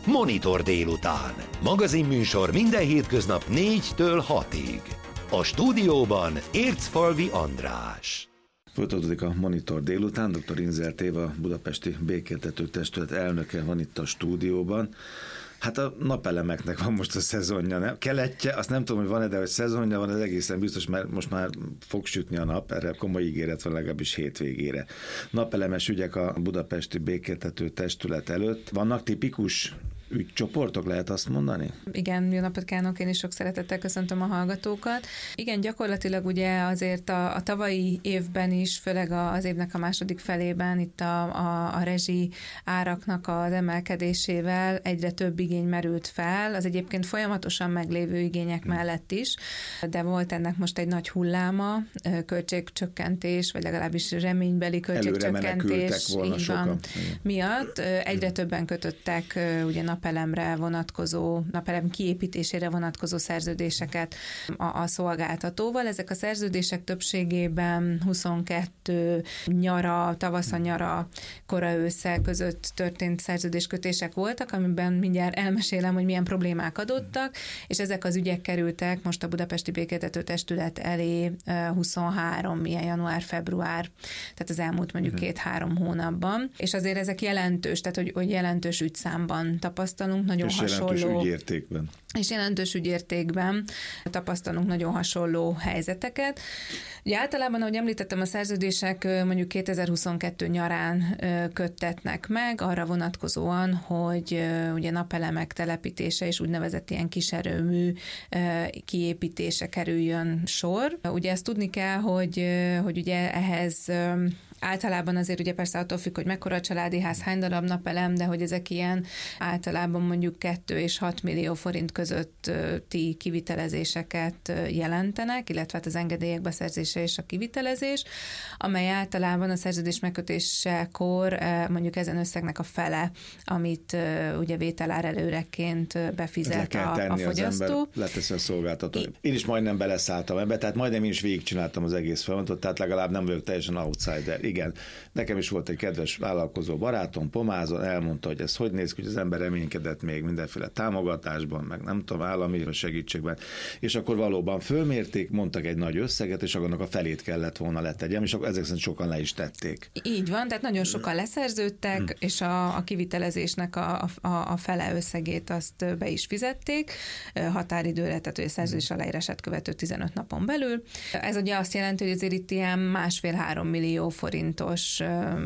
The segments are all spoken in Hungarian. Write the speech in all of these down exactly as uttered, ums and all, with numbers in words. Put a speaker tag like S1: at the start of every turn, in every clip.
S1: Monitor délután. Magazinműsor minden hétköznap négytől hatig. A stúdióban Ércfalvi András.
S2: Folytatódik a Monitor délután, dr. Inzert Éva, Budapesti Békéltető Testület elnöke van itt a stúdióban. Hát a napelemeknek van most a szezonja, nem? Keletje, azt nem tudom, hogy van-e, de hogy szezonja van, az egészen biztos, mert most már fog sütni a nap, erre komoly ígéret van legalábbis hétvégére. Napelemes ügyek a Budapesti Békéltető Testület előtt. Vannak tipikus ügycsoportok, lehet azt mondani?
S3: Igen, jó napot kívánok, én is sok szeretettel köszöntöm a hallgatókat. Igen, gyakorlatilag ugye azért a, a tavalyi évben is, főleg az évnek a második felében itt a, a, a rezsi áraknak az emelkedésével egyre több igény merült fel, az egyébként folyamatosan meglévő igények mellett is, de volt ennek most egy nagy hulláma, költségcsökkentés, vagy legalábbis reménybeli költségcsökkentés így van, miatt. Egyre többen kötöttek ugye napelemre vonatkozó, napelem kiépítésére vonatkozó szerződéseket a, a szolgáltatóval. Ezek a szerződések többségében huszonkettő nyara, tavasza nyara, kora ősszel között történt szerződéskötések voltak, amiben mindjárt elmesélem, hogy milyen problémák adottak, és ezek az ügyek kerültek most a Budapesti Békéltető Testület elé huszonhárom, ilyen január-február, tehát az elmúlt mondjuk két-három hónapban, és azért ezek jelentős, tehát hogy, hogy jelentős ügyszámban tapasztalunk, nagyon
S2: és
S3: hasonló.
S2: jelentős ügyértékben.
S3: És jelentős ügyértékben tapasztalunk nagyon hasonló helyzeteket. Ugye általában, ahogy említettem, a szerződések mondjuk kétezer-huszonkettő nyarán köttetnek meg, arra vonatkozóan, hogy ugye napelemek telepítése és úgynevezett ilyen kiserőmű kiépítése kerüljön sor. Ugye ezt tudni kell, hogy, hogy ugye ehhez általában azért ugye persze attól függ, hogy mekkora a családi ház, hány darab napelem, de hogy ezek ilyen általában mondjuk kettő és hat millió forint közötti kivitelezéseket jelentenek, illetve hát az engedélyek beszerzése és a kivitelezés, amely általában a szerződés megkötésekor mondjuk ezen összegnek a fele, amit ugye vételár előreként befizet a, a fogyasztó.
S2: Leteszi a szolgáltató. Én is majdnem beleszálltam ebbe, tehát majdnem én is végigcsináltam az egész folyamatot, tehát legalább nem vagyok teljesen outsider. Igen, nekem is volt egy kedves vállalkozó barátom Pomázon, elmondta, hogy ez hogy néz ki, hogy az ember reménykedett még mindenféle támogatásban, meg nem tudom, állami segítségben, és akkor valóban fölmérték, mondtak egy nagy összeget, és annak a felét kellett volna letegyem, és akkor ezek szerint sokan le is tették.
S3: Így van, tehát nagyon sokan leszerződtek, hmm. és a, a kivitelezésnek a, a, a fele összegét azt be is fizették, határidőre, tehát hogy a szerződés aláírását követő tizenöt napon belül. Ez ugye azt jelenti, hogy azért itt ilyen másfél-három millió forintos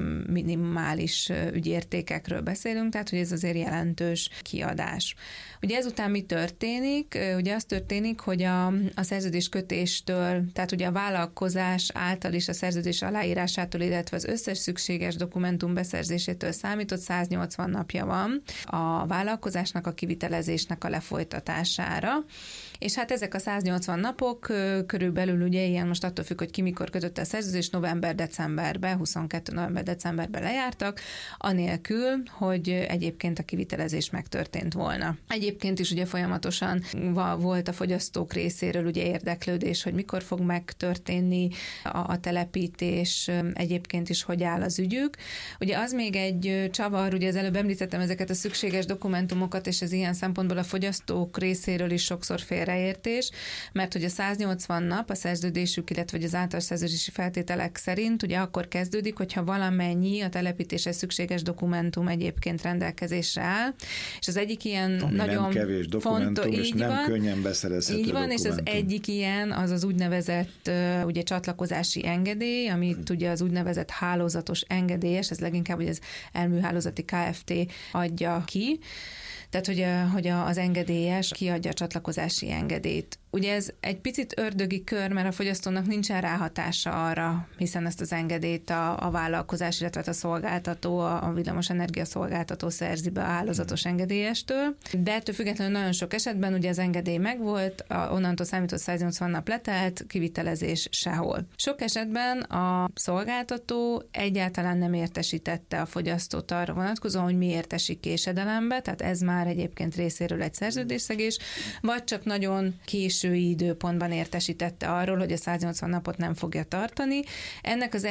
S3: minimális ügyértékekről beszélünk, tehát hogy ez azért jelentős kiadás. Ugye ezután mi történik? Ugye az történik, hogy a, a szerződés kötéstől, tehát ugye a vállalkozás által is a szerződés aláírásától, illetve az összes szükséges dokumentum beszerzésétől számított száznyolcvan napja van a vállalkozásnak a kivitelezésnek a lefolytatására. És hát ezek a száznyolcvan napok körülbelül ugye ilyen, most attól függ, hogy ki mikor kötötte a szerződés, november-decemberben, huszonkettő november-decemberben lejártak, anélkül, hogy egyébként a kivitelezés megtörtént volna. Egyébként is ugye folyamatosan volt a fogyasztók részéről ugye érdeklődés, hogy mikor fog megtörténni a, a telepítés, egyébként is hogy áll az ügyük. Ugye az még egy csavar, ugye az előbb említettem ezeket a szükséges dokumentumokat, és ez ilyen szempontból a fogyasztók részéről is sokszor félreértés, mert hogy a száznyolcvan nap a szerződésük, illetve az általános szerződési feltételek szerint ugye akkor kezdődik, hogyha valamennyi a telepítéshez szükséges dokumentum egyébként rendelkezésre áll, és az egyik ilyen
S2: ami
S3: nagyon
S2: nem kevés dokumentum,
S3: fontos,
S2: és nem van, könnyen beszerezhető
S3: így van,
S2: dokumentum.
S3: És az egyik ilyen, az az úgynevezett ugye csatlakozási engedély, amit hmm. ugye az úgynevezett hálózatos engedélyes, ez leginkább ugye az Elműhálózati Kft. Adja ki, tehát hogy, hogy az engedélyes kiadja a csatlakozási engedélyt. Ugye ez egy picit ördögi kör, mert a fogyasztónak nincsen ráhatása arra, hiszen ezt az engedélyt a, a vállalkozás, illetve a szolgáltató, a villamosenergia szolgáltató szerzi be a hálózatos engedélyestől. De ettől függetlenül nagyon sok esetben ugye az engedély megvolt, onnantól számított száznyolcvan nap letelt, kivitelezés sehol. Sok esetben a szolgáltató egyáltalán nem értesítette a fogyasztót arra vonatkozóan, hogy miért esik késedelembe, tehát ez már egyébként részéről egy szerződésszegés, vagy csak nagyon késő késői időpontban értesítette arról, hogy a száznyolcvan napot nem fogja tartani. Ennek az,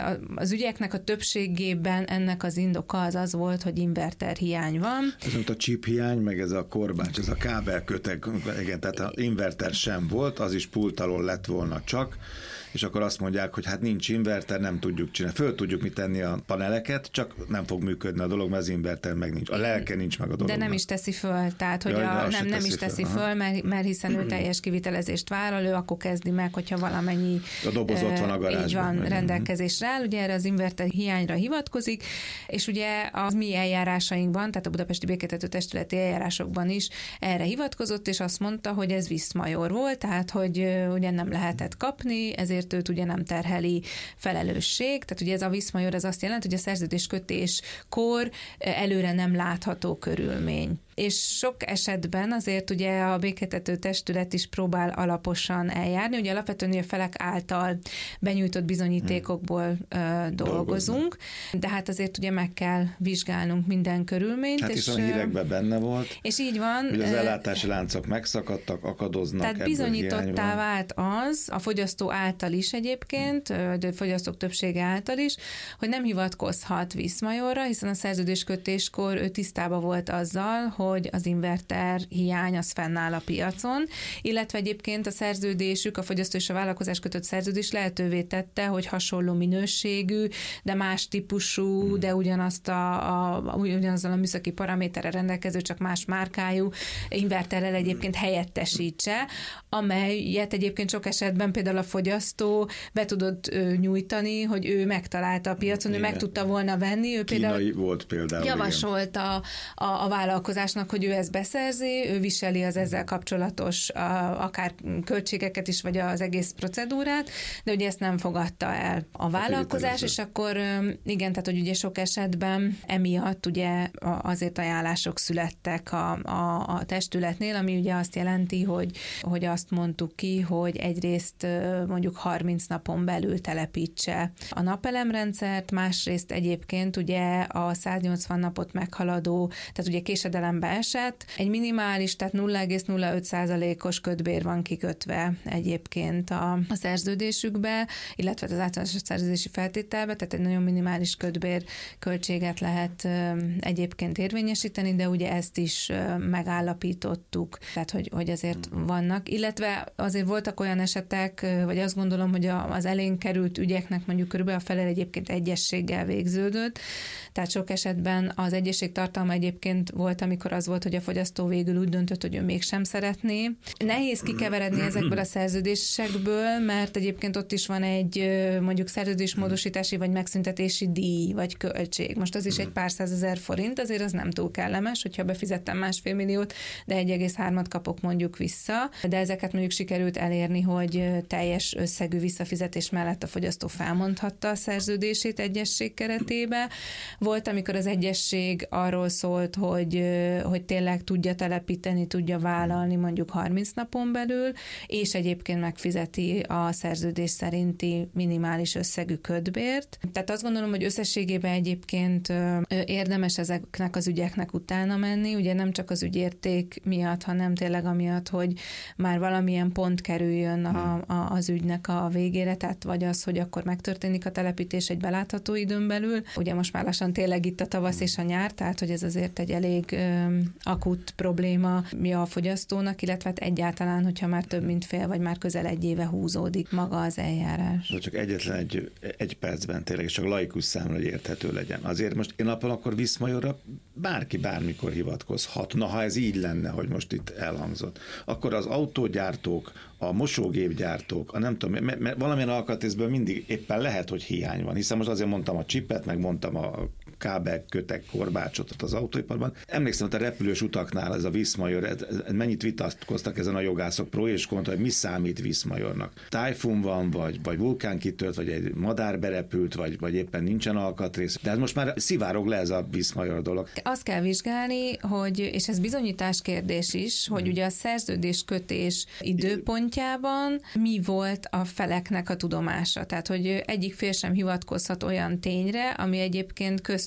S3: az ügyeknek a többségében ennek az indoka az az volt, hogy inverter hiány van.
S2: Ez mint a chip hiány, meg ez a korbács, ez a kábelköteg, igen, tehát az inverter sem volt, az is pult alól lett volna csak, és akkor azt mondják, hogy hát nincs inverter, nem tudjuk csinálni. Föl tudjuk mit tenni a paneleket, csak nem fog működni a dolog, mert az inverter meg nincs. A lelke nincs meg a dolognak.
S3: De nem is teszi föl, tehát hogy
S2: Jaj,
S3: a, nem, nem is teszi föl, föl mert, mert hiszen ő teljes kivitelezést vállal, ő akkor kezdi meg, hogyha valamennyi
S2: a doboz ott van a garázsban.
S3: Így van, rendelkezésre áll, ugye erre az inverter hiányra hivatkozik, és ugye a mi eljárásainkban, tehát a Budapesti Békéltető Testületi eljárásokban is erre hivatkozott, és azt mondta, hogy ez viszmajor volt, tehát hogy ugye nem lehetett kapni, ezért őt ugye nem terheli felelősség. Tehát ugye ez a viszmajor az azt jelenti, hogy a szerződéskötéskor előre nem látható körülmény. És sok esetben azért ugye a békéltető testület is próbál alaposan eljárni, ugye alapvetően a felek által benyújtott bizonyítékokból hmm. dolgozunk, de hát azért ugye meg kell vizsgálnunk minden körülményt.
S2: Hát hiszen a hírekben benne volt.
S3: És így van.
S2: Hogy az ellátási láncok megszakadtak, akadoznak.
S3: Tehát bizonyítottá vált az, a fogyasztó által is egyébként, hmm. a fogyasztók többsége által is, hogy nem hivatkozhat viszmajorra, hiszen a szerződéskötéskor ő tisztában volt azzal, hogy az inverter hiány az fennáll a piacon, illetve egyébként a szerződésük, a fogyasztó és a vállalkozás kötött szerződés lehetővé tette, hogy hasonló minőségű, de más típusú, de ugyanazt a, a, ugyanazzal a műszaki paraméterre rendelkező, csak más márkájú inverterrel egyébként helyettesítse, amelyet egyébként sok esetben például a fogyasztó be tudott nyújtani, hogy ő megtalálta a piacon, igen. ő meg tudta volna venni. Ő
S2: Kínai
S3: például
S2: volt például.
S3: Javasolt a, a, a vállalkozásnak, hogy ő ezt beszerzi, ő viseli az ezzel kapcsolatos a, akár költségeket is, vagy az egész procedúrát, de ugye ezt nem fogadta el a vállalkozás, és akkor igen, tehát hogy ugye sok esetben emiatt ugye azért ajánlások születtek a, a, a testületnél, ami ugye azt jelenti, hogy, hogy azt mondtuk ki, hogy egyrészt mondjuk harminc napon belül telepítse a napelemrendszert, másrészt egyébként ugye a száznyolcvan napot meghaladó, tehát ugye késedelembe esett, egy minimális, tehát nulla egész nulla öt százalékos kötbér van kikötve egyébként a, a szerződésükbe, illetve az általános szerződési feltételbe, tehát egy nagyon minimális kötbér költséget lehet egyébként érvényesíteni, de ugye ezt is megállapítottuk, tehát hogy, hogy azért vannak, illetve azért voltak olyan esetek, vagy azt gondolom, hogy az elén került ügyeknek mondjuk körülbelül a fele egyébként egyességgel végződött, tehát sok esetben az egyesség tartalma egyébként volt, amikor az volt, hogy a fogyasztó végül úgy döntött, hogy ő mégsem szeretné. Nehéz kikeveredni ezekből a szerződésekből, mert egyébként ott is van egy mondjuk szerződésmódosítási vagy megszüntetési díj, vagy költség. Most az is egy pár százezer forint, azért az nem túl kellemes, hogyha befizettem másfél milliót, de egy egész hármat kapok mondjuk vissza, de ezeket mondjuk sikerült elérni, hogy teljes összegű visszafizetés mellett a fogyasztó felmondhatta a szerződését egyesség keretébe. Volt, amikor az egyesség arról szólt, hogy, hogy tényleg tudja telepíteni, tudja vállalni mondjuk harminc napon belül, és egyébként megfizeti a szerződés szerinti minimális összegű kötbért. Tehát azt gondolom, hogy összességében egyébként érdemes ezeknek az ügyeknek utána menni, ugye nem csak az ügyérték miatt, hanem tényleg amiatt, hogy már valamilyen pont kerüljön a, a, az ügynek a végére, tehát vagy az, hogy akkor megtörténik a telepítés egy belátható időn belül. Ugye most már lassan tényleg itt a tavasz és a nyár, tehát hogy ez azért egy elég ö, akut probléma mi a fogyasztónak, illetve hát egyáltalán, hogyha már több mint fél, vagy már közel egy éve húzódik maga az eljárás.
S2: De csak egyetlen egy, egy percben tényleg, és csak laikus számra, hogy érthető legyen. Azért most én napon akkor viszmajorra bárki bármikor hivatkozhat. Na, ha ez így lenne, hogy most itt elhangzott, akkor az autógyártók, a mosógépgyártók, a nem tudom, mert, mert valamilyen alkatrészből mindig éppen lehet, hogy hiány van, hiszen most azért mondtam a csipet, meg mondtam a kábel, kötek, korbácsot az autóiparban. Emlékszem, hogy a repülős utaknál ez a viszmajor, ez, ez mennyit vitatkoztak ezen a jogászok pro és kontra, hogy mi számít viszmajornak. Tájfun van, vagy, vagy vulkán kitört, vagy egy madár berepült, vagy, vagy éppen nincsen alkatrész. De ez most már szivárog le ez a viszmajor dolog.
S3: Azt kell vizsgálni, hogy, és ez bizonyítás kérdés is, hogy hmm. ugye a szerződéskötés időpontjában mi volt a feleknek a tudomása. Tehát, hogy egyik fél sem hivatkozhat olyan tényre, ami egyébként közt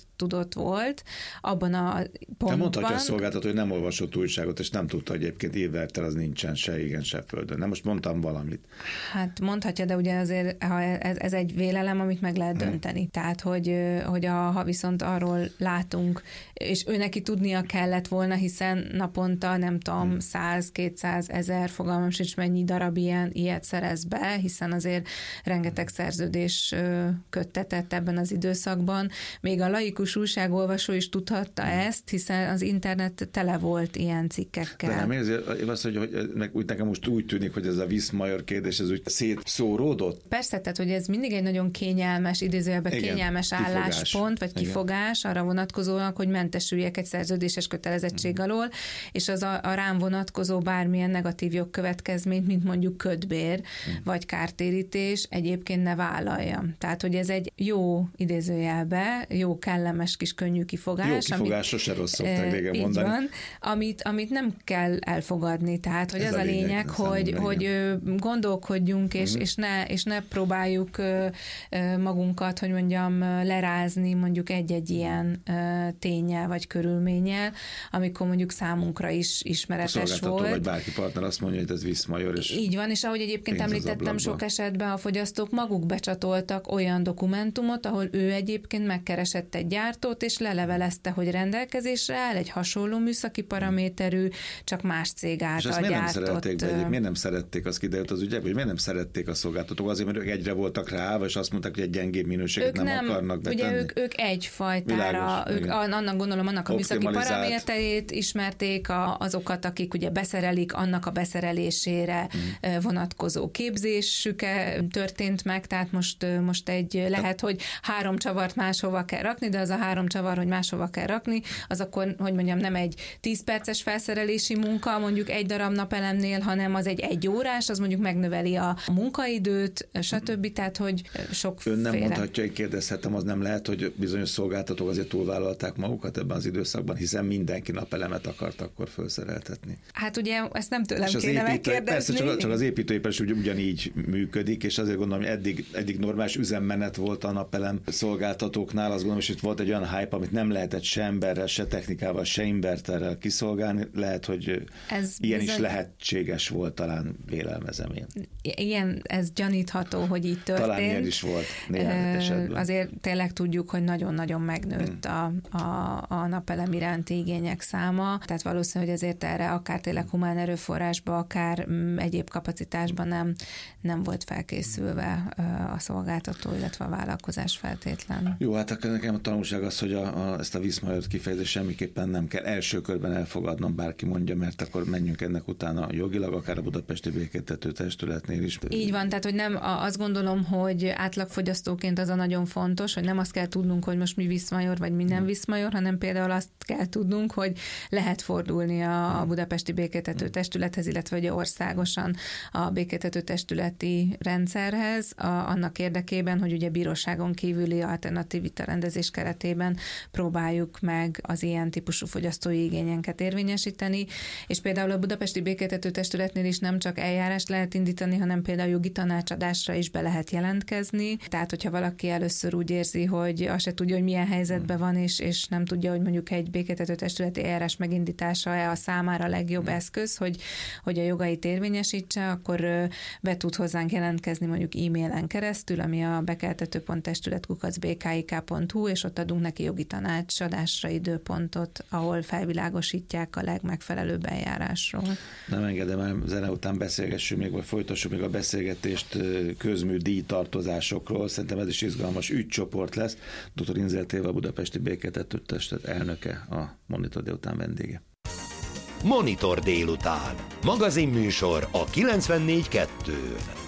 S3: köztudott volt abban a pontban.
S2: Te mondhatja a szolgáltató, hogy nem olvasott újságot, és nem tudta, hogy egyébként Ilverter az nincsen se igen, se földön. Nem, most mondtam valamit.
S3: Hát mondhatja, de ugye azért ha ez, ez egy vélelem, amit meg lehet hmm. dönteni. Tehát, hogy, hogy a, ha viszont arról látunk, és ő neki tudnia kellett volna, hiszen naponta nem tudom, hmm. száz, kétszáz, ezer, fogalmam sincs mennyi darab ilyen, ilyet szerez be, hiszen azért rengeteg szerződés köttetett ebben az időszakban. Még a laikus újságolvasó is tudhatta hmm. ezt, hiszen az internet tele volt ilyen cikkekkel.
S2: De nem érzi, azt, hogy, hogy úgy nekem most úgy tűnik, hogy ez a Viszmajor kérdés, ez úgy szétszóródott?
S3: Persze, tehát, hogy ez mindig egy nagyon kényelmes, idézőjelben kényelmes kifogás. álláspont, vagy kifogás igen. arra vonatkozólag, hogy mentesüljek egy szerződéses kötelezettség hmm. alól, és az a, a rám vonatkozó bármilyen negatív jogkövetkezményt, mint mondjuk kötbér, hmm. vagy kártérítés egyébként ne vállaljam. Tehát, hogy ez egy jó idézőjelbe, jó kellemes kis könnyű kifogás.
S2: Jó kifogás, sose rossz szokták régen mondani.
S3: Van, amit, amit nem kell elfogadni. Tehát, hogy ez az a lényeg, lényeg hogy, hogy gondolkodjunk, és, mm. és, ne, és ne próbáljuk magunkat, hogy mondjam, lerázni mondjuk egy-egy ilyen ténnyel vagy körülménnyel, amikor mondjuk számunkra is ismeretes volt. A szolgáltató
S2: vagy bárki partner azt mondja, hogy ez Viszmajor. És
S3: így van, és ahogy egyébként említettem, sok esetben a fogyasztók maguk becsatoltak olyan dokumentumot, ahol ő egyébként megkeresett egy gyártót, és lelevelezte, hogy rendelkezésre áll egy hasonló műszaki paraméterű, csak más cég által
S2: és ezt miért
S3: gyártott.
S2: Nem szerették be, miért nem szerették, az kiderült az ügyekben, hogy miért nem szerették a szolgáltatók? Azért, mert ők egyre voltak rá, és azt mondták, hogy egy gyengébb minőséget nem, nem akarnak betenni.
S3: Ugye ők, ők egyfajtára, ők annak gondolom, annak a műszaki paraméterét ismerték, a, azokat, akik ugye beszerelik, annak a beszerelésére hmm. vonatkozó képzésük történt meg, tehát most, most egy lehet, hogy három csavart máshova kell rakni, de az a három csavar, hogy máshova kell rakni, az akkor, hogy mondjam, nem egy tíz perces felszerelési munka, mondjuk egy darab napelemnél, hanem az egy egy órás, az mondjuk megnöveli a munkaidőt, stb. Tehát, hogy sokféle.
S2: Ön nem mondhatja, hogy kérdezhetem, az nem lehet, hogy bizonyos szolgáltatók azért túlvállalták magukat ebben az időszakban, hiszen mindenki napelemet akart akkor felszereltetni.
S3: Hát ugye ezt nem tőlem kéne építő, megkérdezni.
S2: Persze, csak, csak az építőipar is ugyanígy működik, és azért gondolom, hogy eddig, eddig normális üzemmenet volt a napelem szolgáltatóknál, azt gondolom, és itt volt egy olyan hype, amit nem lehetett se emberrel, se technikával, se inverterrel kiszolgálni. Lehet, hogy ez ilyen bizony... is lehetséges volt, talán vélelmezem én.
S3: Igen, ez gyanítható, hogy így történt.
S2: Talán ilyen is volt néhány esetben.
S3: Azért tényleg tudjuk, hogy nagyon-nagyon megnőtt hmm. a, a, a napelem iránti igények száma, tehát valószínű, hogy ezért erre akár tényleg humán erőforrásba, akár egyéb kapacitásban nem, nem volt felkészülve a szolgáltató, illetve a vállalkozás feltétlen.
S2: Jó, hát akkor nekem a tanulság az, hogy a, a, ezt a Viszmajort kifejezést semmiképpen nem kell első körben elfogadnom, bárki mondja, mert akkor menjünk ennek utána jogilag, akár a Budapesti Békéltető Testületnél is.
S3: Így van, tehát hogy nem azt gondolom, hogy átlagfogyasztóként az a nagyon fontos, hogy nem azt kell tudnunk, hogy most mi Viszmajor, vagy mi nem Viszmajor, hanem például azt kell tudnunk, hogy lehet fordulni a, a Budapesti Békéltető Testülethez, illetve ugye országosan a Békéltető Testületi rendszerhez, a, annak érdekében, hogy ugye bíróságon kívüli alternatív vitarendezés keretében próbáljuk meg az ilyen típusú fogyasztói igényenket érvényesíteni, és például a Budapesti Békéltető Testületnél is nem csak eljárást lehet indítani, hanem például jogi tanácsadásra is be lehet jelentkezni. Tehát, hogyha valaki először úgy érzi, hogy azt se tudja, hogy milyen helyzetben van, és, és nem tudja, hogy mondjuk egy békéltető testületi eljárás megindítása a számára a legjobb eszköz, hogy, hogy a jogait érvényesítse, akkor be tud hozzánk jelentkezni mondjuk e-mailen keresztül, ami a bekeltető pont testület kukac bé ká i ká pont hu, és ott adunk neki jogi tanácsadásra időpontot, ahol felvilágosítják a legmegfelelőbb eljárásról. Nem
S2: engedem el, zene után beszélgessünk még, vagy folytassuk még a beszélgetést közmű díjtartozásokról. Szerintem ez is izgalmas ügycsoport lesz. doktor Inzert Éva, Budapesti Békéltető Testület elnöke, a Monitor délután vendége.
S1: Monitor délután. Magazinműsor a kilencvennégy kettőn.